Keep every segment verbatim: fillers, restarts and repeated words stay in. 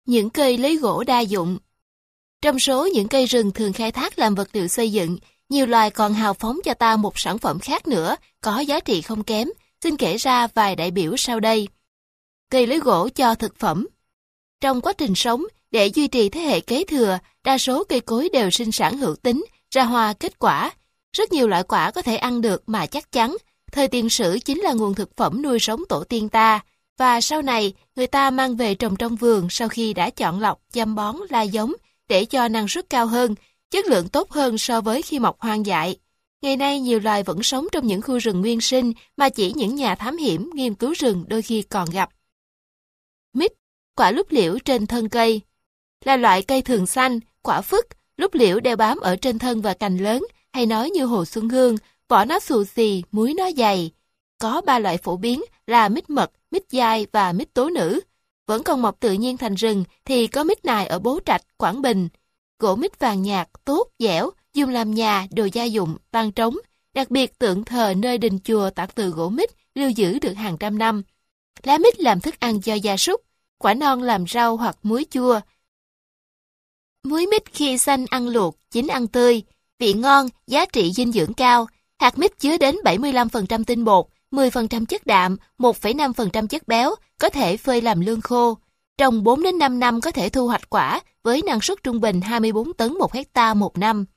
Những cây lấy gỗ đa dụng. Trong số những cây rừng thường khai thác làm vật liệu xây dựng, nhiều loài còn hào phóng cho ta một sản phẩm khác nữa, có giá trị không kém. Xin kể ra vài đại biểu sau đây. Cây lấy gỗ cho thực phẩm. Trong quá trình sống, để duy trì thế hệ kế thừa, đa số cây cối đều sinh sản hữu tính, ra hoa kết quả. Rất nhiều loại quả có thể ăn được mà chắc chắn. Thời tiền sử chính là nguồn thực phẩm nuôi sống tổ tiên ta. Và sau này, người ta mang về trồng trong vườn sau khi đã chọn lọc, chăm bón, la giống, để cho năng suất cao hơn, chất lượng tốt hơn so với khi mọc hoang dại. Ngày nay, nhiều loài vẫn sống trong những khu rừng nguyên sinh mà chỉ những nhà thám hiểm, nghiên cứu rừng đôi khi còn gặp. Mít, quả lúp liễu trên thân cây. Là loại cây thường xanh, quả phức, lúp liễu đeo bám ở trên thân và cành lớn, hay nói như Hồ Xuân Hương, vỏ nó xù xì, múi nó dày. Có ba loại phổ biến là mít mật, mít dai và mít tố nữ. Vẫn còn mọc tự nhiên thành rừng thì có mít nài ở Bố Trạch, Quảng Bình. Gỗ mít vàng nhạt, tốt, dẻo, dùng làm nhà, đồ gia dụng, ban trống. Đặc biệt tượng thờ nơi đình chùa tạc từ gỗ mít lưu giữ được hàng trăm năm. Lá mít làm thức ăn cho gia súc, quả non làm rau hoặc muối chua. Muối mít khi xanh ăn luộc, chín ăn tươi, vị ngon, giá trị dinh dưỡng cao. Hạt mít chứa đến bảy mươi lăm phần trăm tinh bột, mười phần trăm chất đạm, một phẩy năm phần trăm chất béo, có thể phơi làm lương khô. Trồng bốn đến năm năm có thể thu hoạch quả với năng suất trung bình hai mươi bốn tấn một hecta một năm.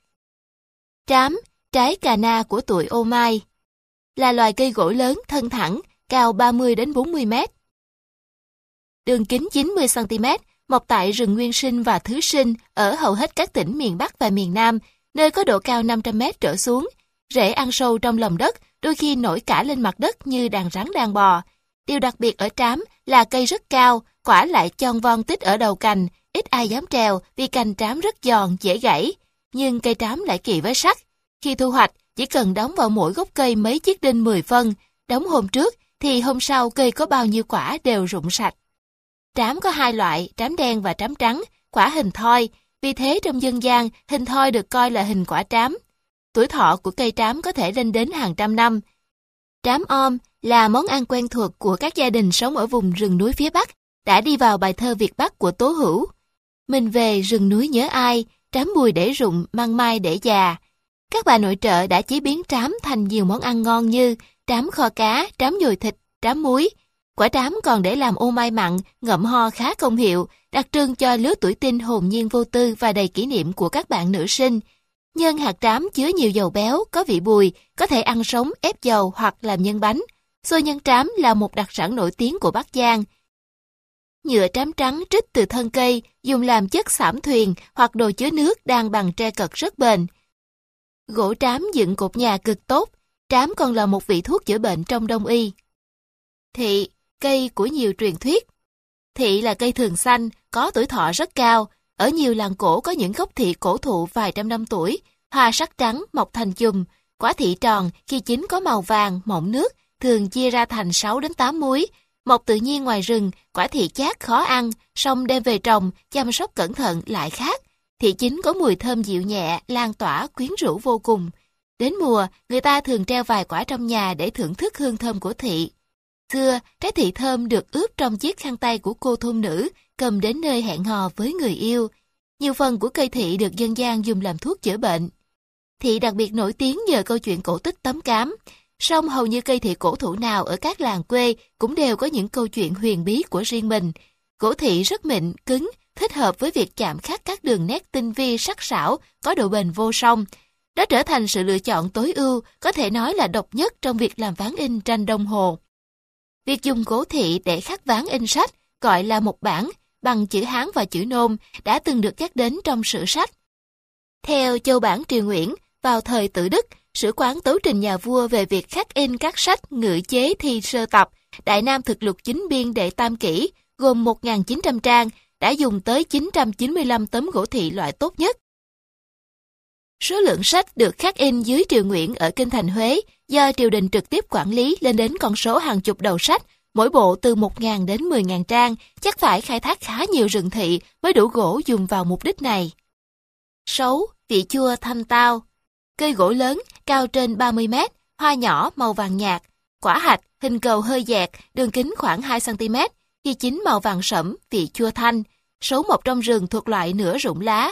Trám, trái cà na của tụi ô mai, là loài cây gỗ lớn, thân thẳng, cao ba mươi đến bốn mươi mét. Đường kính chín mươi xăng ti mét, mọc tại rừng nguyên sinh và thứ sinh ở hầu hết các tỉnh miền Bắc và miền Nam, nơi có độ cao năm trăm mét trở xuống. Rễ ăn sâu trong lòng đất, đôi khi nổi cả lên mặt đất như đàn rắn đang bò. Điều đặc biệt ở trám là cây rất cao, quả lại chon von tích ở đầu cành, ít ai dám trèo vì cành trám rất giòn, dễ gãy. Nhưng cây trám lại kỳ với sắt. Khi thu hoạch, chỉ cần đóng vào mỗi gốc cây mấy chiếc đinh mười phân, đóng hôm trước thì hôm sau cây có bao nhiêu quả đều rụng sạch. Trám có hai loại, trám đen và trám trắng, quả hình thoi, vì thế trong dân gian hình thoi được coi là hình quả trám. Tuổi thọ của cây trám có thể lên đến hàng trăm năm. Trám om là món ăn quen thuộc của các gia đình sống ở vùng rừng núi phía Bắc, đã đi vào bài thơ Việt Bắc của Tố Hữu. Mình về rừng núi nhớ ai, trám bùi để rụng, măng mai để già. Các bà nội trợ đã chế biến trám thành nhiều món ăn ngon như trám kho cá, trám dồi thịt, trám muối. Quả trám còn để làm ô mai mặn, ngậm ho khá công hiệu, đặc trưng cho lứa tuổi teen hồn nhiên vô tư và đầy kỷ niệm của các bạn nữ sinh. Nhân hạt trám chứa nhiều dầu béo, có vị bùi, có thể ăn sống, ép dầu hoặc làm nhân bánh. Xôi nhân trám là một đặc sản nổi tiếng của Bắc Giang. Nhựa trám trắng trích từ thân cây, dùng làm chất xảm thuyền hoặc đồ chứa nước đan bằng tre cật rất bền. Gỗ trám dựng cột nhà cực tốt, trám còn là một vị thuốc chữa bệnh trong Đông y. Thị, cây của nhiều truyền thuyết. Thị là cây thường xanh, có tuổi thọ rất cao. Ở nhiều làng cổ có những gốc thị cổ thụ vài trăm năm tuổi, hoa sắc trắng, mọc thành chùm. Quả thị tròn, khi chín có màu vàng, mọng nước, thường chia ra thành sáu đến tám múi. Mọc tự nhiên ngoài rừng, quả thị chát khó ăn, song đem về trồng, chăm sóc cẩn thận lại khác. Thị chín có mùi thơm dịu nhẹ, lan tỏa, quyến rũ vô cùng. Đến mùa, người ta thường treo vài quả trong nhà để thưởng thức hương thơm của thị. Xưa, trái thị thơm được ướp trong chiếc khăn tay của cô thôn nữ, cầm đến nơi hẹn hò với người yêu. Nhiều phần của cây thị được dân gian dùng làm thuốc chữa bệnh. Thị đặc biệt nổi tiếng nhờ câu chuyện cổ tích Tấm Cám. Song hầu như cây thị cổ thụ nào ở các làng quê cũng đều có những câu chuyện huyền bí của riêng mình. Gỗ thị rất mịn, cứng, thích hợp với việc chạm khắc các đường nét tinh vi sắc sảo, có độ bền vô song. Đó trở thành sự lựa chọn tối ưu, có thể nói là độc nhất trong việc làm ván in tranh đồng hồ. Việc dùng gỗ thị để khắc ván in sách, gọi là mộc bản, bằng chữ Hán và chữ Nôm, đã từng được nhắc đến trong sử sách. Theo Châu Bản Triều Nguyễn, vào thời Tự Đức, sử quán tấu trình nhà vua về việc khắc in các sách ngự chế thi sơ tập, Đại Nam thực lục chính biên đệ tam kỷ, gồm một nghìn chín trăm trang, đã dùng tới chín trăm chín mươi lăm tấm gỗ thị loại tốt nhất. Số lượng sách được khắc in dưới Triều Nguyễn ở Kinh thành Huế, do triều đình trực tiếp quản lý lên đến con số hàng chục đầu sách, mỗi bộ từ một nghìn đến mười nghìn trang, chắc phải khai thác khá nhiều rừng thị mới đủ gỗ dùng vào mục đích này. Sấu, vị chua thanh tao. Cây gỗ lớn, cao trên ba mươi mét, hoa nhỏ màu vàng nhạt, quả hạch, hình cầu hơi dẹt, đường kính khoảng hai xăng ti mét, khi chín màu vàng sẫm, vị chua thanh. sấu mọc trong rừng thuộc loại nửa rụng lá.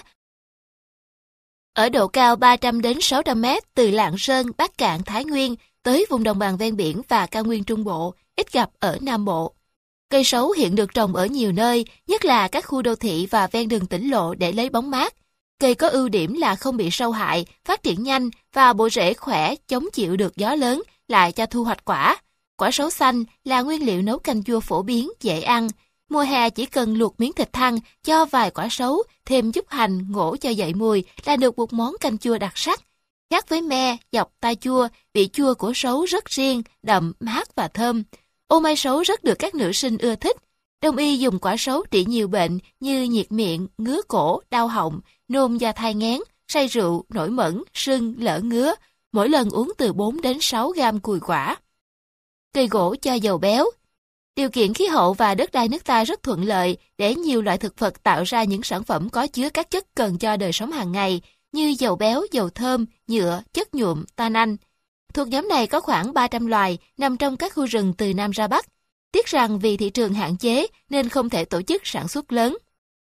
Ở độ cao ba trăm đến sáu trăm mét từ Lạng Sơn, Bắc Kạn, Thái Nguyên tới vùng đồng bằng ven biển và cao nguyên Trung Bộ, ít gặp ở Nam Bộ. Cây sấu hiện được trồng ở nhiều nơi, nhất là các khu đô thị và ven đường tỉnh lộ để lấy bóng mát. Cây có ưu điểm là không bị sâu hại, phát triển nhanh và bộ rễ khỏe, chống chịu được gió lớn, lại cho thu hoạch quả. Quả sấu xanh là nguyên liệu nấu canh chua phổ biến, dễ ăn. Mùa hè chỉ cần luộc miếng thịt thăn, cho vài quả sấu, thêm chút hành, ngổ cho dậy mùi là được một món canh chua đặc sắc. Khác với me, dọc, tai chua, vị chua của sấu rất riêng, đậm, mát và thơm. Ô mai sấu rất được các nữ sinh ưa thích. Đông y dùng quả sấu trị nhiều bệnh như nhiệt miệng, ngứa cổ, đau họng, nôn do thai nghén, say rượu, nổi mẩn, sưng, lở ngứa. Mỗi lần uống từ bốn đến sáu gam cùi quả. Cây gỗ cho dầu béo. Điều kiện khí hậu và đất đai nước ta rất thuận lợi để nhiều loại thực vật tạo ra những sản phẩm có chứa các chất cần cho đời sống hàng ngày như dầu béo, dầu thơm, nhựa, chất nhuộm, tannin. Thuộc nhóm này có khoảng ba trăm loài nằm trong các khu rừng từ Nam ra Bắc. Tiếc rằng vì thị trường hạn chế nên không thể tổ chức sản xuất lớn.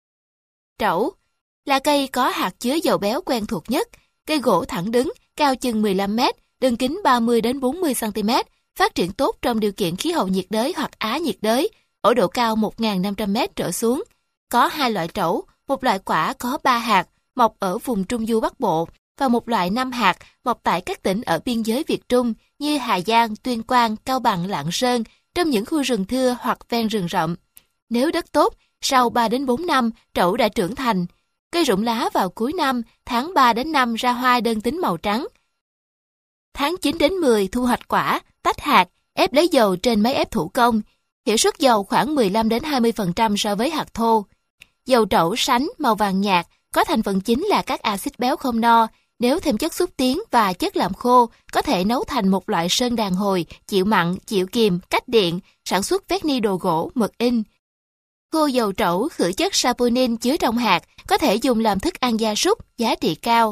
Trẩu là cây có hạt chứa dầu béo quen thuộc nhất. Cây gỗ thẳng đứng, cao chừng mười lăm mét, đường kính ba mươi đến bốn mươi xăng ti mét, phát triển tốt trong điều kiện khí hậu nhiệt đới hoặc Á nhiệt đới, ở độ cao một nghìn năm trăm mét trở xuống. Có hai loại trẩu, một loại quả có ba hạt, mọc ở vùng Trung Du Bắc Bộ, và một loại năm hạt, mọc tại các tỉnh ở biên giới Việt Trung như Hà Giang, Tuyên Quang, Cao Bằng, Lạng Sơn, trong những khu rừng thưa hoặc ven rừng rậm. Nếu đất tốt, sau ba đến bốn năm, trẩu đã trưởng thành. Cây rụng lá vào cuối năm, tháng ba đến năm ra hoa đơn tính màu trắng. Tháng chín đến mười thu hoạch quả, tách hạt, ép lấy dầu trên máy ép thủ công. Hiệu suất dầu khoảng mười lăm đến hai mươi phần trăm so với hạt thô. Dầu trẩu sánh màu vàng nhạt, có thành phần chính là các axit béo không no. Nếu thêm chất xúc tiến và chất làm khô, có thể nấu thành một loại sơn đàn hồi, chịu mặn, chịu kiềm, cách điện, sản xuất vét ni đồ gỗ, mực in. Khô dầu trẩu khử chất saponin chứa trong hạt, có thể dùng làm thức ăn gia súc, giá trị cao.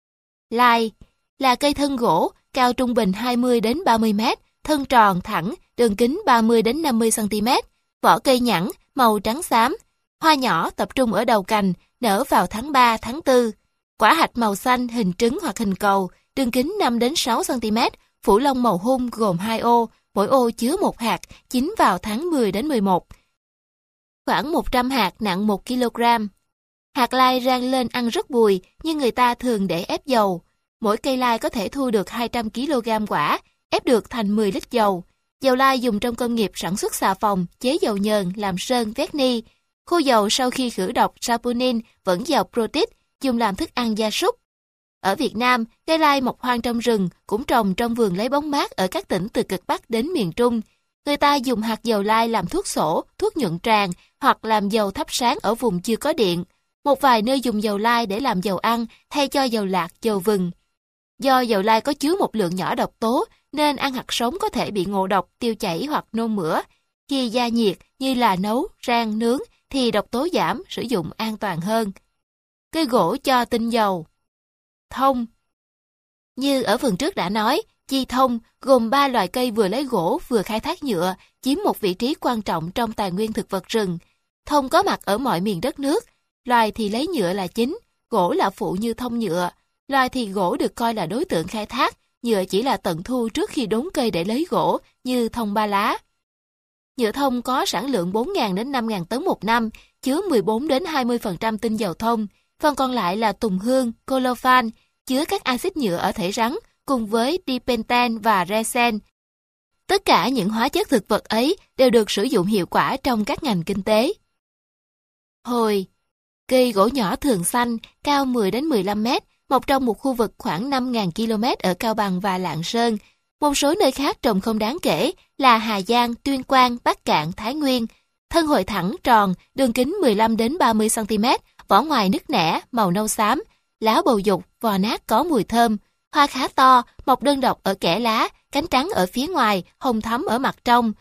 Lai là cây thân gỗ, cao trung bình hai mươi đến ba mươi mét, thân tròn, thẳng, đường kính ba mươi đến năm mươi xăng ti mét, vỏ cây nhẵn, màu trắng xám, hoa nhỏ tập trung ở đầu cành, nở vào tháng ba, tháng tư. Quả hạch màu xanh, hình trứng hoặc hình cầu, đường kính năm đến sáu xăng ti mét, phủ lông màu hung gồm hai ô, mỗi ô chứa một hạt, chín vào tháng mười đến mười một. Khoảng một trăm hạt nặng một ki lô gam. Hạt lai rang lên ăn rất bùi, nhưng người ta thường để ép dầu. Mỗi cây lai có thể thu được hai trăm ki lô gam quả, ép được thành mười lít dầu. Dầu lai dùng trong công nghiệp sản xuất xà phòng, chế dầu nhờn, làm sơn, vét ni. Khô dầu sau khi khử độc saponin vẫn giàu protein, dùng làm thức ăn gia súc. Ở Việt Nam, cây lai mọc hoang trong rừng, cũng trồng trong vườn lấy bóng mát ở các tỉnh từ cực Bắc đến miền Trung. Người ta dùng hạt dầu lai làm thuốc sổ, thuốc nhuận tràng hoặc làm dầu thắp sáng ở vùng chưa có điện. Một vài nơi dùng dầu lai để làm dầu ăn thay cho dầu lạc, dầu vừng. Do dầu lai có chứa một lượng nhỏ độc tố nên ăn hạt sống có thể bị ngộ độc, tiêu chảy hoặc nôn mửa. Khi gia nhiệt như là nấu, rang, nướng thì độc tố giảm, sử dụng an toàn hơn. Cây gỗ cho tinh dầu. Thông. Như ở phần trước đã nói, chi thông gồm ba loài cây vừa lấy gỗ vừa khai thác nhựa, chiếm một vị trí quan trọng trong tài nguyên thực vật rừng. Thông có mặt ở mọi miền đất nước. Loài thì lấy nhựa là chính, gỗ là phụ như thông nhựa. Loài thì gỗ được coi là đối tượng khai thác, nhựa chỉ là tận thu trước khi đốn cây để lấy gỗ, như thông ba lá. Nhựa thông có sản lượng bốn nghìn đến năm nghìn tấn một năm, chứa mười bốn đến hai mươi phần trăm tinh dầu thông. Phần còn lại là tùng hương, colofan, chứa các axit nhựa ở thể rắn, cùng với dipenten và resin. Tất cả những hóa chất thực vật ấy đều được sử dụng hiệu quả trong các ngành kinh tế. Hồi. Cây gỗ nhỏ thường xanh, cao mười đến mười lăm mét, mọc trong một khu vực khoảng năm nghìn ki lô mét ở Cao Bằng và Lạng Sơn. Một số nơi khác trồng không đáng kể là Hà Giang, Tuyên Quang, Bắc Kạn, Thái Nguyên. Thân hồi thẳng, tròn, đường kính mười lăm đến ba mươi xăng ti mét, vỏ ngoài nứt nẻ, màu nâu xám, lá bầu dục, vỏ nát có mùi thơm. Hoa khá to, mọc đơn độc ở kẽ lá, cánh trắng ở phía ngoài, hồng thắm ở mặt trong.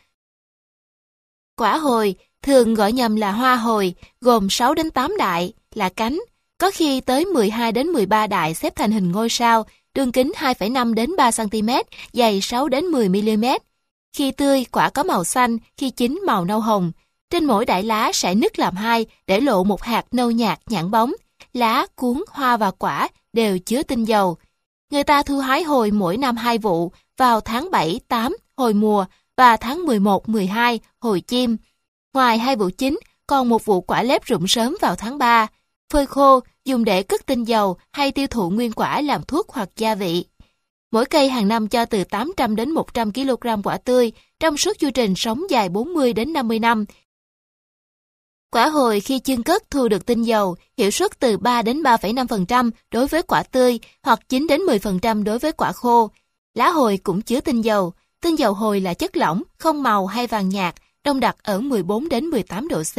Quả hồi, thường gọi nhầm là hoa hồi, gồm sáu đến tám đại, là cánh. Có khi tới mười hai đến mười ba đại xếp thành hình ngôi sao, đường kính hai phẩy năm đến ba xăng ti mét, dày sáu đến mười mi li mét. Khi tươi, quả có màu xanh, khi chín màu nâu hồng. Trên mỗi đại lá sẽ nứt làm hai để lộ một hạt nâu nhạt nhẵn bóng. Lá, cuống, hoa và quả đều chứa tinh dầu. Người ta thu hái hồi mỗi năm hai vụ, vào tháng bảy, tám hồi mùa và tháng mười một, mười hai hồi chim. Ngoài hai vụ chính, còn một vụ quả lép rụng sớm vào tháng ba. Phơi khô dùng để cất tinh dầu hay tiêu thụ nguyên quả làm thuốc hoặc gia vị. Mỗi cây hàng năm cho từ tám trăm đến một trăm ki lô gam quả tươi trong suốt chu trình sống dài bốn mươi đến năm mươi năm. Quả hồi khi chưng cất thu được tinh dầu, hiệu suất từ ba đến ba phẩy năm phần trăm đối với quả tươi hoặc chín đến mười phần trăm đối với quả khô. Lá hồi cũng chứa tinh dầu. Tinh dầu hồi là chất lỏng, không màu hay vàng nhạt, đông đặc ở mười bốn đến mười tám độ C.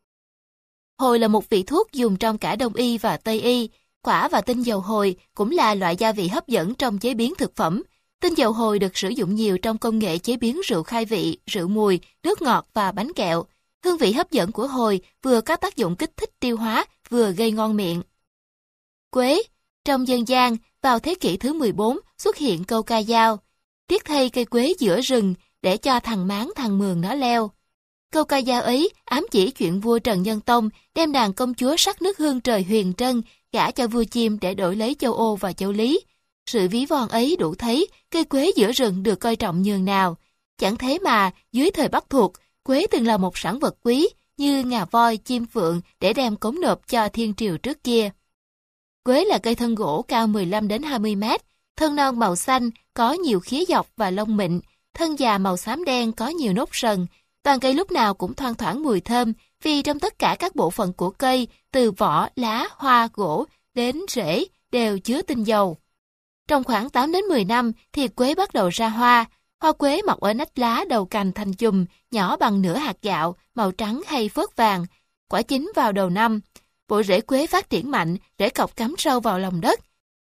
Hồi là một vị thuốc dùng trong cả Đông y và Tây y. Quả và tinh dầu hồi cũng là loại gia vị hấp dẫn trong chế biến thực phẩm. Tinh dầu hồi được sử dụng nhiều trong công nghệ chế biến rượu khai vị, rượu mùi, nước ngọt và bánh kẹo. Hương vị hấp dẫn của hồi vừa có tác dụng kích thích tiêu hóa, vừa gây ngon miệng. Quế. Trong dân gian, vào thế kỷ thứ mười bốn xuất hiện câu ca dao. Tiếc thay cây quế giữa rừng để cho thằng máng thằng mường nó leo. Câu ca dao ấy ám chỉ chuyện vua Trần Nhân Tông đem đàn công chúa sắc nước hương trời Huyền Trân gả cho vua Chiêm để đổi lấy châu Ô và châu Lý. Sự ví von ấy đủ thấy cây quế giữa rừng được coi trọng nhường nào. Chẳng thế mà, dưới thời Bắc thuộc, quế từng là một sản vật quý như ngà voi, chim phượng để đem cống nộp cho thiên triều trước kia. Quế là cây thân gỗ cao mười lăm đến hai mươi mét, thân non màu xanh, có nhiều khía dọc và lông mịn, thân già màu xám đen có nhiều nốt sần. Toàn cây lúc nào cũng thoang thoảng mùi thơm vì trong tất cả các bộ phận của cây, từ vỏ, lá, hoa, gỗ đến rễ đều chứa tinh dầu. Trong khoảng tám đến mười năm thì quế bắt đầu ra hoa. Hoa quế mọc ở nách lá đầu cành thành chùm, nhỏ bằng nửa hạt gạo, màu trắng hay phớt vàng. Quả chín vào đầu năm. Bộ rễ quế phát triển mạnh, rễ cọc cắm sâu vào lòng đất.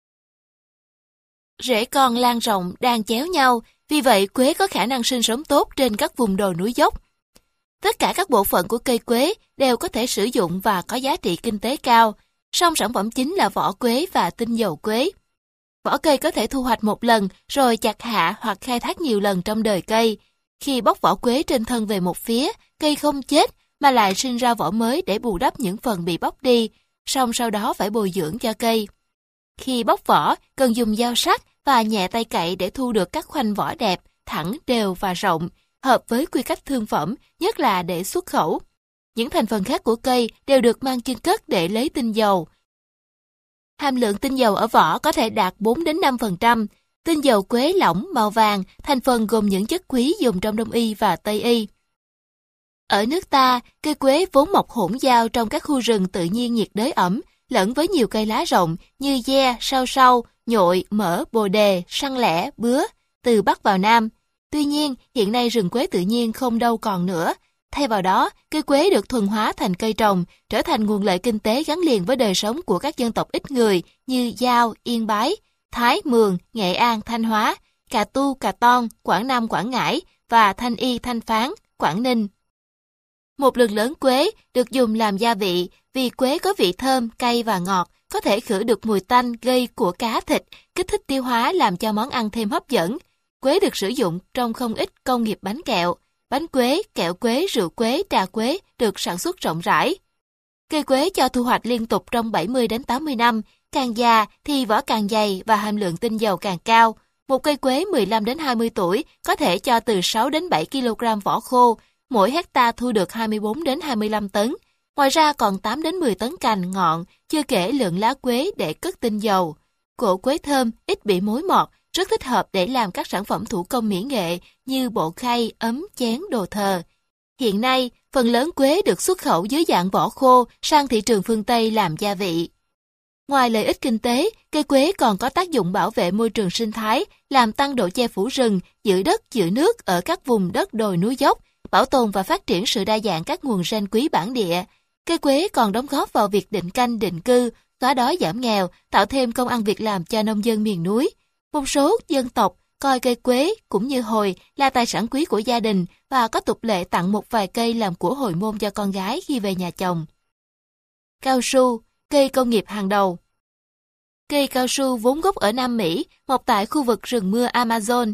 Rễ con lan rộng, đan chéo nhau, vì vậy quế có khả năng sinh sống tốt trên các vùng đồi núi dốc. Tất cả các bộ phận của cây quế đều có thể sử dụng và có giá trị kinh tế cao, song sản phẩm chính là vỏ quế và tinh dầu quế. Vỏ cây có thể thu hoạch một lần rồi chặt hạ hoặc khai thác nhiều lần trong đời cây. Khi bóc vỏ quế trên thân về một phía, cây không chết mà lại sinh ra vỏ mới để bù đắp những phần bị bóc đi, song sau đó phải bồi dưỡng cho cây. Khi bóc vỏ, cần dùng dao sắc và nhẹ tay cậy để thu được các khoanh vỏ đẹp, thẳng, đều và rộng, hợp với quy cách thương phẩm, nhất là để xuất khẩu. Những thành phần khác của cây đều được mang chưng cất để lấy tinh dầu. Hàm lượng tinh dầu ở vỏ có thể đạt bốn đến năm phần trăm. Tinh dầu quế lỏng màu vàng, thành phần gồm những chất quý dùng trong Đông y và Tây y. Ở nước ta, cây quế vốn mọc hỗn giao trong các khu rừng tự nhiên nhiệt đới ẩm, lẫn với nhiều cây lá rộng như ve, sao sâu, nhội, mỡ, bồ đề, săn lẻ, bứa, từ Bắc vào Nam. Tuy nhiên, hiện nay rừng quế tự nhiên không đâu còn nữa. Thay vào đó, cây quế được thuần hóa thành cây trồng, trở thành nguồn lợi kinh tế gắn liền với đời sống của các dân tộc ít người như Dao, Yên Bái, Thái, Mường, Nghệ An, Thanh Hóa, Cà Tu, Cà Ton, Quảng Nam, Quảng Ngãi và Thanh Y, Thanh Phán, Quảng Ninh. Một lượng lớn quế được dùng làm gia vị vì quế có vị thơm, cay và ngọt, có thể khử được mùi tanh gây của cá thịt, kích thích tiêu hóa làm cho món ăn thêm hấp dẫn. Quế được sử dụng trong không ít công nghiệp bánh kẹo. Bánh quế, kẹo quế, rượu quế, trà quế được sản xuất rộng rãi. Cây quế cho thu hoạch liên tục trong bảy mươi đến tám mươi năm, càng già thì vỏ càng dày và hàm lượng tinh dầu càng cao. Một cây quế mười lăm đến hai mươi tuổi có thể cho từ sáu đến bảy ki lô gam vỏ khô, mỗi hecta thu được hai mươi bốn đến hai mươi lăm tấn. Ngoài ra còn tám đến mười tấn cành, ngọn, chưa kể lượng lá quế để cất tinh dầu. Cỗ quế thơm, ít bị mối mọt, rất thích hợp để làm các sản phẩm thủ công mỹ nghệ như bộ khay, ấm, chén, đồ thờ. Hiện nay, phần lớn quế được xuất khẩu dưới dạng vỏ khô sang thị trường phương Tây làm gia vị. Ngoài lợi ích kinh tế, cây quế còn có tác dụng bảo vệ môi trường sinh thái, làm tăng độ che phủ rừng, giữ đất, giữ nước ở các vùng đất đồi núi dốc, bảo tồn và phát triển sự đa dạng các nguồn gen quý bản địa. Cây quế còn đóng góp vào việc định canh định cư, xóa đói giảm nghèo, tạo thêm công ăn việc làm cho nông dân miền núi. Một số dân tộc coi cây quế cũng như hồi là tài sản quý của gia đình và có tục lệ tặng một vài cây làm của hồi môn cho con gái khi về nhà chồng. Cao su, cây công nghiệp hàng đầu. Cây cao su vốn gốc ở Nam Mỹ, mọc tại khu vực rừng mưa Amazon.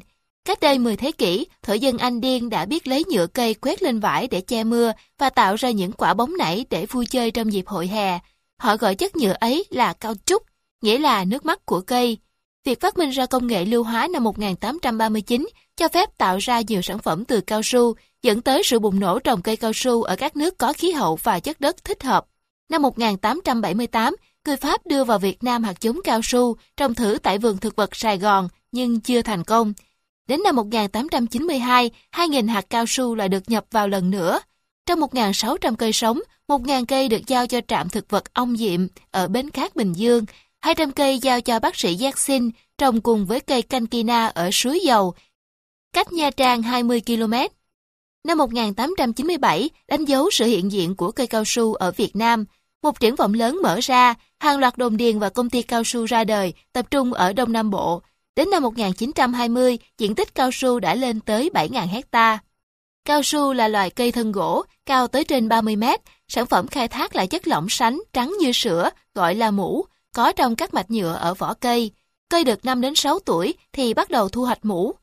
Cách đây mười thế kỷ, thổ dân Anh điên đã biết lấy nhựa cây quét lên vải để che mưa và tạo ra những quả bóng nảy để vui chơi trong dịp hội hè. Họ gọi chất nhựa ấy là cao trúc, nghĩa là nước mắt của cây. Việc phát minh ra công nghệ lưu hóa năm một nghìn tám trăm ba mươi chín cho phép tạo ra nhiều sản phẩm từ cao su, dẫn tới sự bùng nổ trồng cây cao su ở các nước có khí hậu và chất đất thích hợp. Năm một nghìn tám trăm bảy mươi tám, người Pháp đưa vào Việt Nam hạt giống cao su trồng thử tại vườn thực vật Sài Gòn nhưng chưa thành công. Đến năm một nghìn tám trăm chín mươi hai, hai nghìn hạt cao su lại được nhập vào lần nữa. Trong một nghìn sáu trăm cây sống, một nghìn cây được giao cho trạm thực vật Ông Diệm ở Bến Cát, Bình Dương, hai trăm cây giao cho bác sĩ Giác Sinh trồng cùng với cây canh Kina ở Suối Dầu, cách Nha Trang hai mươi ki lô mét. Năm một nghìn tám trăm chín mươi bảy, đánh dấu sự hiện diện của cây cao su ở Việt Nam. Một triển vọng lớn mở ra, hàng loạt đồn điền và công ty cao su ra đời, tập trung ở Đông Nam Bộ. Đến năm một nghìn chín trăm hai mươi, diện tích cao su đã lên tới bảy nghìn hecta. Cao su là loài cây thân gỗ, cao tới trên ba mươi mét, sản phẩm khai thác là chất lỏng sánh trắng như sữa, gọi là mũ, có trong các mạch nhựa ở vỏ cây. Cây được năm đến sáu tuổi thì bắt đầu thu hoạch mũ.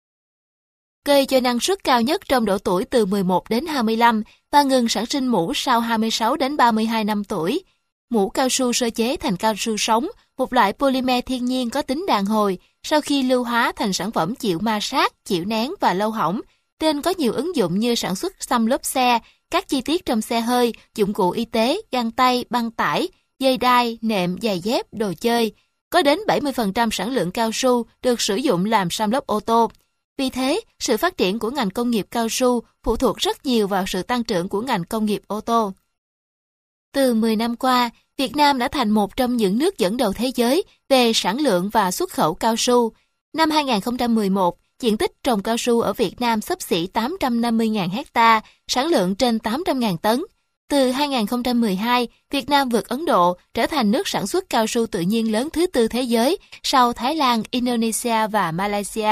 Cây cho năng suất cao nhất trong độ tuổi từ mười một đến hai mươi lăm và ngừng sản sinh mũ sau hai mươi sáu đến ba mươi hai năm tuổi. Mũ cao su sơ chế thành cao su sống, một loại polymer thiên nhiên có tính đàn hồi, sau khi lưu hóa thành sản phẩm chịu ma sát, chịu nén và lâu hỏng. Tên có nhiều ứng dụng như sản xuất xăm lốp xe, các chi tiết trong xe hơi, dụng cụ y tế, găng tay, băng tải, dây đai, nệm, giày dép, đồ chơi. Có đến bảy mươi phần trăm sản lượng cao su được sử dụng làm xăm lốp ô tô. Vì thế, sự phát triển của ngành công nghiệp cao su phụ thuộc rất nhiều vào sự tăng trưởng của ngành công nghiệp ô tô. Từ mười năm qua, Việt Nam đã thành một trong những nước dẫn đầu thế giới về sản lượng và xuất khẩu cao su. Năm hai nghìn không trăm mười một, diện tích trồng cao su ở Việt Nam xấp xỉ tám trăm năm mươi nghìn hecta, sản lượng trên tám trăm nghìn tấn. Từ hai nghìn không trăm mười hai, Việt Nam vượt Ấn Độ, trở thành nước sản xuất cao su tự nhiên lớn thứ tư thế giới, sau Thái Lan, Indonesia và Malaysia.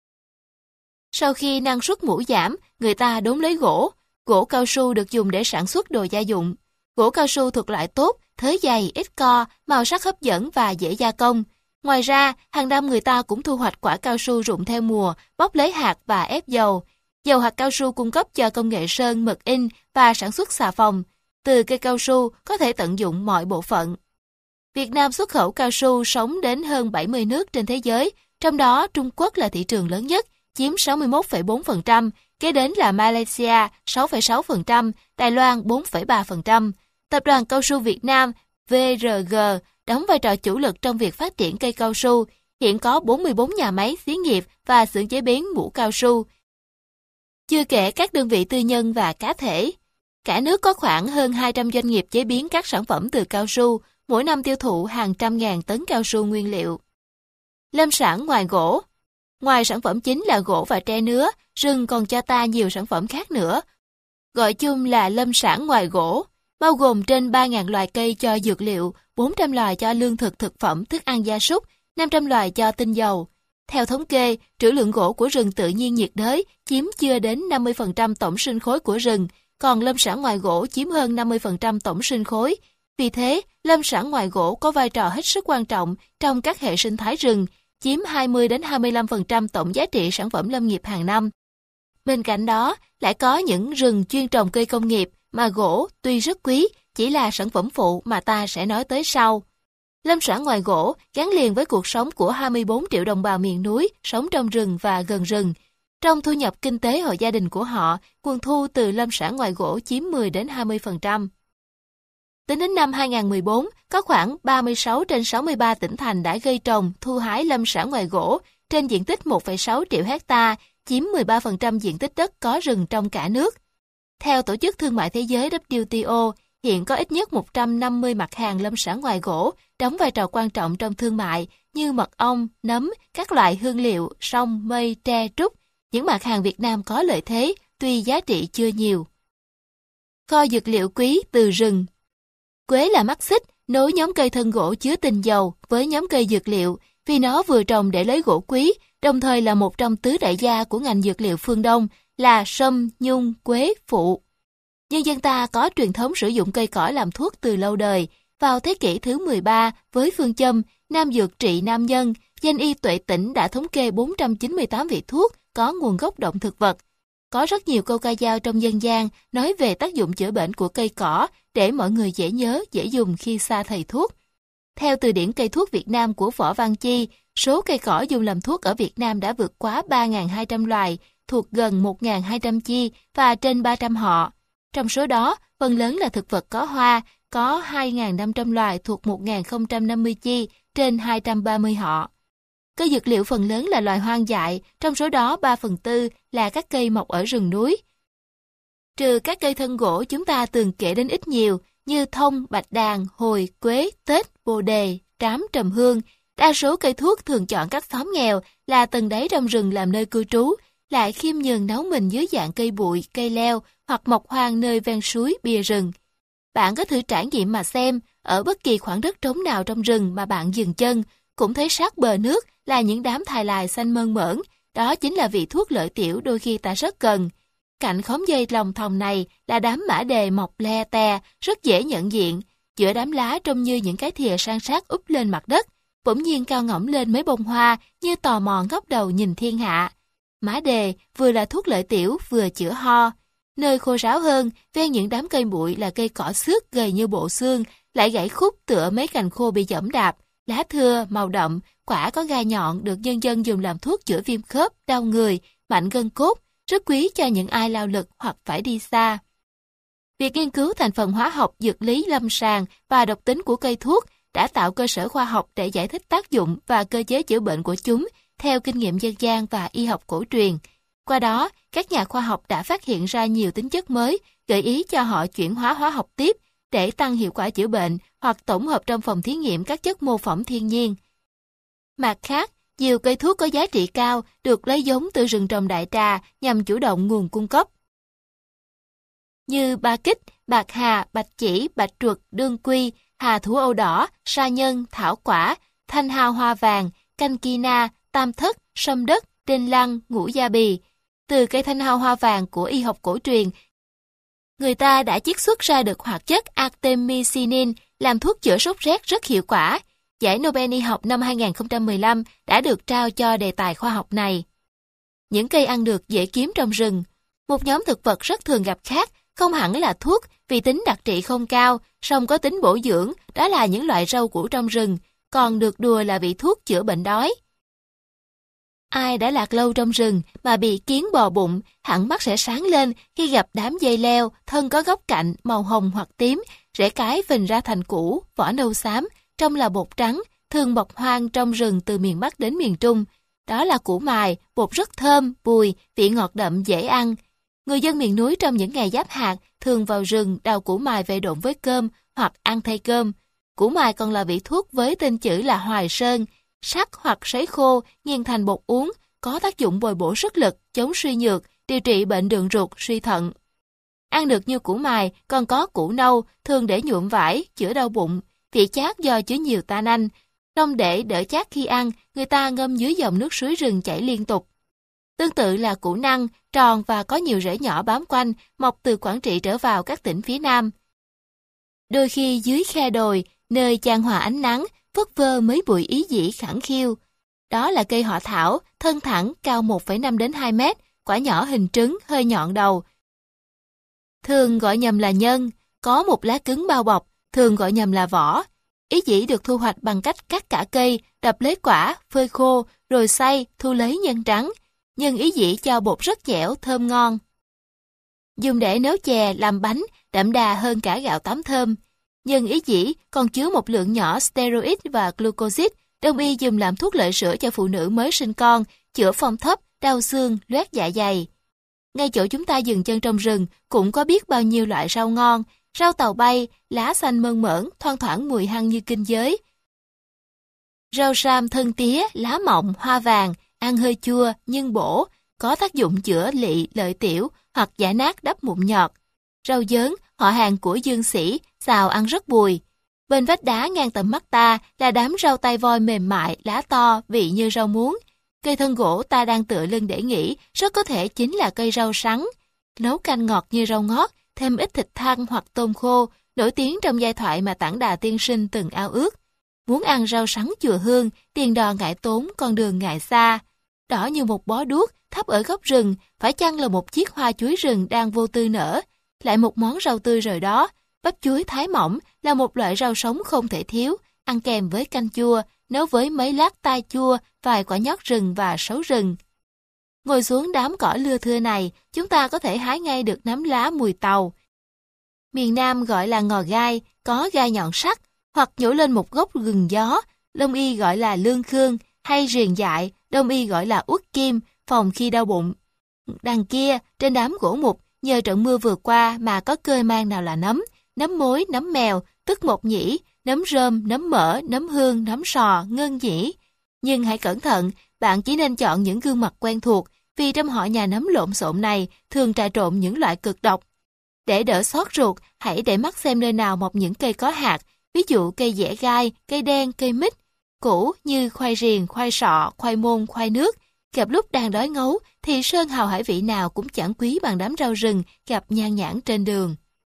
Sau khi năng suất mũ giảm, người ta đốn lấy gỗ. Gỗ cao su được dùng để sản xuất đồ gia dụng. Gỗ cao su thuộc loại tốt, thớ dày, ít co, màu sắc hấp dẫn và dễ gia công. Ngoài ra, hàng năm người ta cũng thu hoạch quả cao su rụng theo mùa, bóc lấy hạt và ép dầu. Dầu hạt cao su cung cấp cho công nghệ sơn, mực in và sản xuất xà phòng. Từ cây cao su có thể tận dụng mọi bộ phận. Việt Nam xuất khẩu cao su sống đến hơn bảy mươi nước trên thế giới, trong đó Trung Quốc là thị trường lớn nhất, chiếm sáu mươi mốt phẩy bốn phần trăm, kế đến là Malaysia sáu phẩy sáu phần trăm, Đài Loan bốn phẩy ba phần trăm. Tập đoàn Cao su Việt Nam vê rờ giê đóng vai trò chủ lực trong việc phát triển cây cao su, hiện có bốn mươi bốn nhà máy, xí nghiệp và xưởng chế biến mũ cao su. Chưa kể các đơn vị tư nhân và cá thể. Cả nước có khoảng hơn hai trăm doanh nghiệp chế biến các sản phẩm từ cao su, mỗi năm tiêu thụ hàng trăm ngàn tấn cao su nguyên liệu. Lâm sản ngoài gỗ. Ngoài sản phẩm chính là gỗ và tre nứa, rừng còn cho ta nhiều sản phẩm khác nữa. Gọi chung là lâm sản ngoài gỗ, bao gồm trên ba nghìn loài cây cho dược liệu, bốn trăm loài cho lương thực thực phẩm, thức ăn gia súc, năm trăm loài cho tinh dầu. Theo thống kê, trữ lượng gỗ của rừng tự nhiên nhiệt đới chiếm chưa đến năm mươi phần trăm tổng sinh khối của rừng, còn lâm sản ngoài gỗ chiếm hơn năm mươi phần trăm tổng sinh khối. Vì thế, lâm sản ngoài gỗ có vai trò hết sức quan trọng trong các hệ sinh thái rừng, chiếm hai mươi đến hai mươi lăm phần trăm tổng giá trị sản phẩm lâm nghiệp hàng năm. Bên cạnh đó, lại có những rừng chuyên trồng cây công nghiệp mà gỗ tuy rất quý, chỉ là sản phẩm phụ mà ta sẽ nói tới sau. Lâm sản ngoài gỗ gắn liền với cuộc sống của hai mươi bốn triệu đồng bào miền núi sống trong rừng và gần rừng. Trong thu nhập kinh tế hộ gia đình của họ, nguồn thu từ lâm sản ngoài gỗ chiếm mười đến hai mươi phần trăm. Tính đến năm hai nghìn không trăm mười bốn, có khoảng ba mươi sáu trên sáu mươi ba tỉnh thành đã gây trồng, thu hái lâm sản ngoài gỗ trên diện tích một phẩy sáu triệu hecta, chiếm mười ba phần trăm diện tích đất có rừng trong cả nước. Theo Tổ chức Thương mại Thế giới W T O, hiện có ít nhất một trăm năm mươi mặt hàng lâm sản ngoài gỗ đóng vai trò quan trọng trong thương mại như mật ong, nấm, các loại hương liệu, song, mây, tre, trúc. Những mặt hàng Việt Nam có lợi thế, tuy giá trị chưa nhiều. Kho dược liệu quý từ rừng. Quế là mắt xích, nối nhóm cây thân gỗ chứa tinh dầu với nhóm cây dược liệu, vì nó vừa trồng để lấy gỗ quý, đồng thời là một trong tứ đại gia của ngành dược liệu phương Đông là sâm, nhung, quế, phụ. Nhân dân ta có truyền thống sử dụng cây cỏ làm thuốc từ lâu đời. Vào thế kỷ thứ mười ba, với phương châm Nam dược trị nam nhân, danh y Tuệ Tĩnh đã thống kê bốn trăm chín mươi tám vị thuốc có nguồn gốc động thực vật. Có rất nhiều câu ca dao trong dân gian nói về tác dụng chữa bệnh của cây cỏ để mọi người dễ nhớ, dễ dùng khi xa thầy thuốc. Theo từ điển cây thuốc Việt Nam của Võ Văn Chi, số cây cỏ dùng làm thuốc ở Việt Nam đã vượt quá ba nghìn hai trăm loài, thuộc gần một nghìn hai trăm chi và trên ba trăm họ. Trong số đó, phần lớn là thực vật có hoa, có hai nghìn năm trăm loài thuộc một nghìn không trăm năm mươi chi, trên hai trăm ba mươi họ. Cây dược liệu phần lớn là loài hoang dại, trong số đó ba phần tư là các cây mọc ở rừng núi. Trừ các cây thân gỗ chúng ta từng kể đến ít nhiều như thông, bạch đàn, hồi, quế, tết, bồ đề, trám, trầm hương, đa số cây thuốc thường chọn các xóm nghèo là tầng đáy trong rừng làm nơi cư trú, lại khiêm nhường nấu mình dưới dạng cây bụi, cây leo hoặc mọc hoang nơi ven suối, bìa rừng. Bạn có thử trải nghiệm mà xem, ở bất kỳ khoảng đất trống nào trong rừng mà bạn dừng chân, cũng thấy sát bờ nước là những đám thài lài xanh mơn mởn, đó chính là vị thuốc lợi tiểu đôi khi ta rất cần. Cạnh khóm dây lòng thòng này là đám mã đề mọc le te, rất dễ nhận diện, giữa đám lá trông như những cái thìa san sát úp lên mặt đất, bỗng nhiên cao ngỏng lên mấy bông hoa như tò mò ngóc đầu nhìn thiên hạ. Mã đề vừa là thuốc lợi tiểu vừa chữa ho. Nơi khô ráo hơn, ven những đám cây bụi là cây cỏ xước gầy như bộ xương, lại gãy khúc tựa mấy cành khô bị giẫm đạp, lá thưa, màu đậm, quả có gai nhọn được nhân dân dùng làm thuốc chữa viêm khớp, đau người, mạnh gân cốt, rất quý cho những ai lao lực hoặc phải đi xa. Việc nghiên cứu thành phần hóa học, dược lý lâm sàng và độc tính của cây thuốc đã tạo cơ sở khoa học để giải thích tác dụng và cơ chế chữa bệnh của chúng theo kinh nghiệm dân gian và y học cổ truyền. Qua đó, các nhà khoa học đã phát hiện ra nhiều tính chất mới, gợi ý cho họ chuyển hóa hóa học tiếp để tăng hiệu quả chữa bệnh hoặc tổng hợp trong phòng thí nghiệm các chất mô phỏng thiên nhiên. Mặt khác, nhiều cây thuốc có giá trị cao được lấy giống từ rừng trồng đại trà nhằm chủ động nguồn cung cấp. Như ba kích, bạc hà, bạch chỉ, bạch truật, đương quy, hà thủ âu đỏ, sa nhân, thảo quả, thanh hao hoa vàng, canh kina, tam thất, sâm đất, đinh lăng, ngũ gia bì. Từ cây thanh hao hoa vàng của y học cổ truyền, người ta đã chiết xuất ra được hoạt chất artemisinin làm thuốc chữa sốt rét rất hiệu quả. Giải Nobel y học năm hai nghìn không trăm mười lăm đã được trao cho đề tài khoa học này. Những cây ăn được dễ kiếm trong rừng. Một nhóm thực vật rất thường gặp khác, không hẳn là thuốc vì tính đặc trị không cao, song có tính bổ dưỡng, đó là những loại rau củ trong rừng, còn được đùa là vị thuốc chữa bệnh đói. Ai đã lạc lâu trong rừng mà bị kiến bò bụng, hẳn mắt sẽ sáng lên khi gặp đám dây leo, thân có góc cạnh màu hồng hoặc tím, rễ cái phình ra thành củ, vỏ nâu xám, trong là bột trắng, thường mọc hoang trong rừng từ miền Bắc đến miền Trung. Đó là củ mài, bột rất thơm, bùi, vị ngọt đậm dễ ăn. Người dân miền núi trong những ngày giáp hạt thường vào rừng đào củ mài về độn với cơm hoặc ăn thay cơm. Củ mài còn là vị thuốc với tên chữ là hoài sơn, sắc hoặc sấy khô, nghiền thành bột uống, có tác dụng bồi bổ sức lực, chống suy nhược, điều trị bệnh đường ruột, suy thận. Ăn được như củ mài, còn có củ nâu, thường để nhuộm vải, chữa đau bụng, vị chát do chứa nhiều tannin. Nông để đỡ chát khi ăn, người ta ngâm dưới dòng nước suối rừng chảy liên tục. Tương tự là củ năng, tròn và có nhiều rễ nhỏ bám quanh, mọc từ Quảng Trị trở vào các tỉnh phía Nam. Đôi khi dưới khe đồi, nơi chan hòa ánh nắng, vất vơ mấy bụi ý dĩ khẳng khiu. Đó là cây họ thảo, thân thẳng, cao một phẩy năm đến hai mét, quả nhỏ hình trứng, hơi nhọn đầu. Thường gọi nhầm là nhân, có một lá cứng bao bọc, thường gọi nhầm là vỏ. Ý dĩ được thu hoạch bằng cách cắt cả cây, đập lấy quả, phơi khô, rồi xay, thu lấy nhân trắng. Nhân ý dĩ cho bột rất dẻo, thơm ngon. Dùng để nấu chè, làm bánh, đậm đà hơn cả gạo tám thơm. Nhân ý dĩ còn chứa một lượng nhỏ steroid và glucoside, đông y dùng làm thuốc lợi sữa cho phụ nữ mới sinh con, chữa phong thấp, đau xương, loét dạ dày. Ngay chỗ chúng ta dừng chân trong rừng cũng có biết bao nhiêu loại rau ngon, rau tàu bay, lá xanh mơn mởn, thoang thoảng mùi hăng như kinh giới. Rau sam thân tía, lá mọng, hoa vàng, ăn hơi chua nhưng bổ, có tác dụng chữa lỵ, lợi tiểu hoặc giải nát đắp mụn nhọt. Rau dớn, họ hàng của dương sĩ, xào ăn rất bùi. Bên vách đá ngang tầm mắt ta là đám rau tay voi mềm mại, lá to, vị như rau muống. Cây thân gỗ ta đang tựa lưng để nghỉ, rất có thể chính là cây rau sắn. Nấu canh ngọt như rau ngót, thêm ít thịt thăn hoặc tôm khô, nổi tiếng trong giai thoại mà Tản Đà tiên sinh từng ao ước. muốn ăn rau sắn chùa Hương, tiền đò ngại tốn, con đường ngại xa. Đỏ như một bó đuốc, thấp ở góc rừng, phải chăng là một chiếc hoa chuối rừng đang vô tư nở. Lại một món rau tươi rồi đó, bắp chuối thái mỏng là một loại rau sống không thể thiếu, ăn kèm với canh chua, nấu với mấy lát tai chua, vài quả nhót rừng và sấu rừng. Ngồi xuống đám cỏ lưa thưa này, chúng ta có thể hái ngay được nắm lá mùi tàu. Miền Nam gọi là ngò gai, có gai nhọn sắc, hoặc nhổ lên một gốc gừng gió, Đông y gọi là lương khương, hay riềng dại, Đông y gọi là uất kim, phòng khi đau bụng. Đằng kia, trên đám gỗ mục, nhờ trận mưa vừa qua mà có cơi mang nào là nấm, nấm mối, nấm mèo, tức một nhĩ, nấm rơm, nấm mỡ, nấm hương, nấm sò, ngân nhĩ. Nhưng hãy cẩn thận, bạn chỉ nên chọn những gương mặt quen thuộc, vì trong họ nhà nấm lộn xộn này thường trà trộn những loại cực độc. Để đỡ xót ruột, hãy để mắt xem nơi nào mọc những cây có hạt, ví dụ cây dẻ gai, cây đen, cây mít, củ như khoai riềng, khoai sọ, khoai môn, khoai nước. Gặp lúc đang đói ngấu thì sơn hào hải vị nào cũng chẳng quý bằng đám rau rừng gặp nhan nhản trên đường.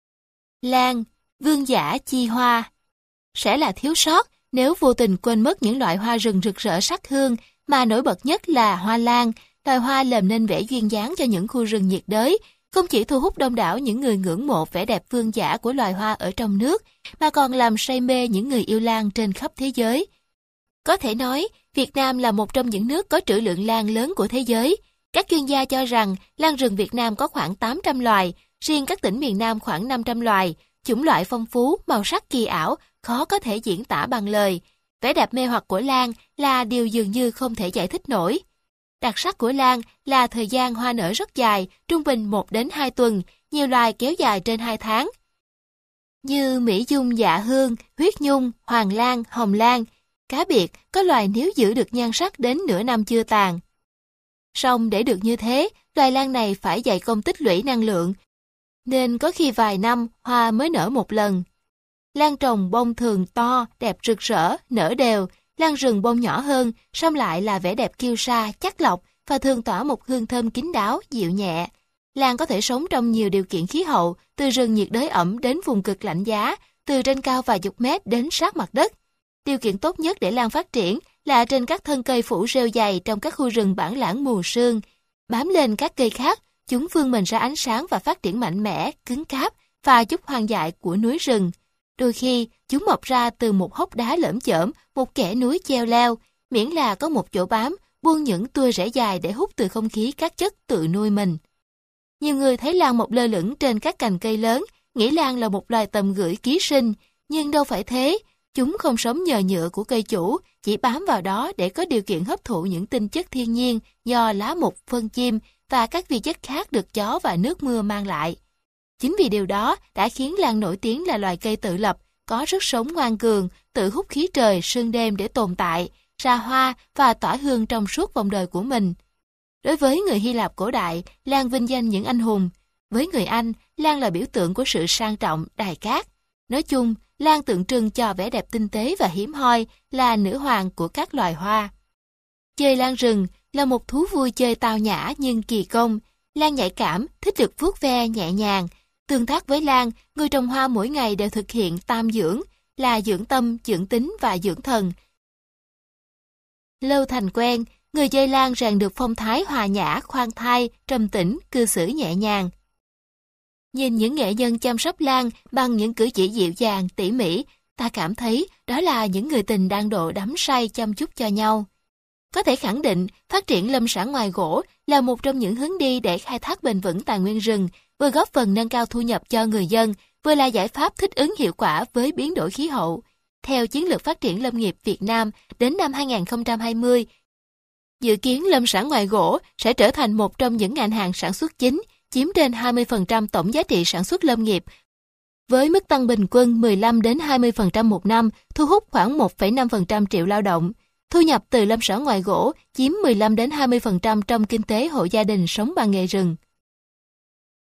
Lan, vương giả chi hoa. Sẽ là thiếu sót nếu vô tình quên mất những loại hoa rừng rực rỡ sắc hương, mà nổi bật nhất là hoa lan, loài hoa làm nên vẻ duyên dáng cho những khu rừng nhiệt đới, không chỉ thu hút đông đảo những người ngưỡng mộ vẻ đẹp vương giả của loài hoa ở trong nước, mà còn làm say mê những người yêu lan trên khắp thế giới. Có thể nói, Việt Nam là một trong những nước có trữ lượng lan lớn của thế giới. Các chuyên gia cho rằng lan rừng Việt Nam có khoảng tám trăm loài, riêng các tỉnh miền Nam khoảng năm trăm loài, chủng loại phong phú, màu sắc kỳ ảo, khó có thể diễn tả bằng lời. Vẻ đẹp mê hoặc của lan là điều dường như không thể giải thích nổi. Đặc sắc của lan là thời gian hoa nở rất dài, trung bình một đến hai tuần, nhiều loài kéo dài trên hai tháng. Như mỹ dung dạ hương, huyết nhung, hoàng lan, hồng lan. Cá biệt, có loài nếu giữ được nhan sắc đến nửa năm chưa tàn. Song để được như thế, loài lan này phải dày công tích lũy năng lượng, nên có khi vài năm hoa mới nở một lần. Lan trồng bông thường to, đẹp rực rỡ, nở đều. Lan rừng bông nhỏ hơn, song lại là vẻ đẹp kiêu sa, chắc lọc và thường tỏa một hương thơm kín đáo, dịu nhẹ. Lan có thể sống trong nhiều điều kiện khí hậu, từ rừng nhiệt đới ẩm đến vùng cực lạnh giá, từ trên cao vài chục mét đến sát mặt đất. Điều kiện tốt nhất để lan phát triển là trên các thân cây phủ rêu dày trong các khu rừng bản lảng mù sương. Bám lên các cây khác, chúng vươn mình ra ánh sáng và phát triển mạnh mẽ, cứng cáp và chút hoang dại của núi rừng. Đôi khi, chúng mọc ra từ một hốc đá lởm chởm, một kẽ núi treo leo, miễn là có một chỗ bám, buông những tua rễ dài để hút từ không khí các chất tự nuôi mình. Nhiều người thấy lan mọc lơ lửng trên các cành cây lớn, nghĩ lan là một loài tầm gửi ký sinh, nhưng đâu phải thế. Chúng không sống nhờ nhựa của cây chủ, chỉ bám vào đó để có điều kiện hấp thụ những tinh chất thiên nhiên do lá mục, phân chim và các vi chất khác được gió và nước mưa mang lại. Chính vì điều đó đã khiến lan nổi tiếng là loài cây tự lập, có sức sống ngoan cường, tự hút khí trời, sương đêm để tồn tại, ra hoa và tỏa hương trong suốt vòng đời của mình. Đối với người Hy Lạp cổ đại, lan vinh danh những anh hùng. Với người Anh, lan là biểu tượng của sự sang trọng, đài cát. Nói chung, lan tượng trưng cho vẻ đẹp tinh tế và hiếm hoi, là nữ hoàng của các loài hoa. Chơi lan rừng là một thú vui chơi tao nhã nhưng kỳ công. Lan nhạy cảm, thích được vuốt ve nhẹ nhàng. Tương tác với lan, người trồng hoa mỗi ngày đều thực hiện tam dưỡng, là dưỡng tâm, dưỡng tính và dưỡng thần. Lâu thành quen, người chơi lan rèn được phong thái hòa nhã, khoan thai, trầm tĩnh, cư xử nhẹ nhàng. Nhìn những nghệ nhân chăm sóc lan bằng những cử chỉ dịu dàng, tỉ mỉ, ta cảm thấy đó là những người tình đang độ đắm say chăm chút cho nhau. Có thể khẳng định, phát triển lâm sản ngoài gỗ là một trong những hướng đi để khai thác bền vững tài nguyên rừng, vừa góp phần nâng cao thu nhập cho người dân, vừa là giải pháp thích ứng hiệu quả với biến đổi khí hậu. Theo Chiến lược Phát triển Lâm nghiệp Việt Nam đến năm hai nghìn không trăm hai mươi, dự kiến lâm sản ngoài gỗ sẽ trở thành một trong những ngành hàng sản xuất chính, chiếm trên hai mươi phần trăm tổng giá trị sản xuất lâm nghiệp, với mức tăng bình quân mười lăm đến hai mươi phần trăm một năm, thu hút khoảng một phẩy năm phần trăm triệu lao động. Thu nhập từ lâm sản ngoài gỗ chiếm mười lăm đến hai mươi phần trăm trong kinh tế hộ gia đình sống bằng nghề rừng.